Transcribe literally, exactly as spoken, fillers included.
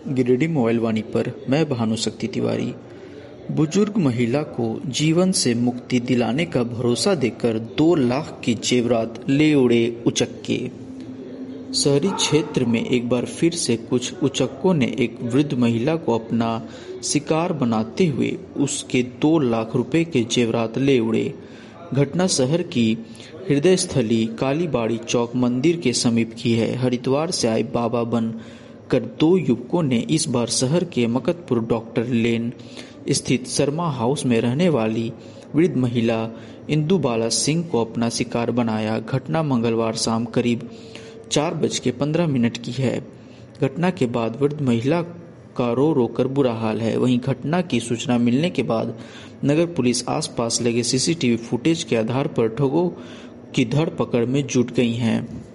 Giridih mobile वाणी पर मैं भानुशक्ति तिवारी। बुजुर्ग महिला को जीवन से मुक्ति दिलाने का भरोसा देकर दो लाख की जेवरात ले उड़े उचक्के। शहरी क्षेत्र में एक बार फिर से कुछ उचक्कों ने एक वृद्ध महिला को अपना शिकार बनाते हुए उसके दो लाख रुपए के जेवरात ले उड़े। घटना शहर की हृदयस्थली कालीबाड़ी चौक मंदिर के समीप की है। हरिद्वार से आए बाबा बन कर दो युवकों ने इस बार शहर के मकतपुर डॉक्टर लेन स्थित शर्मा हाउस में रहने वाली वृद्ध महिला इंदुबाला सिंह को अपना शिकार बनाया। घटना मंगलवार शाम करीब चार बज के पंद्रह मिनट की है। घटना के बाद वृद्ध महिला का रो रो कर बुरा हाल है। वहीं घटना की सूचना मिलने के बाद नगर पुलिस आसपास लगे सीसीटीवी फुटेज के आधार पर ठगों की धर पकड़ में जुट गई है।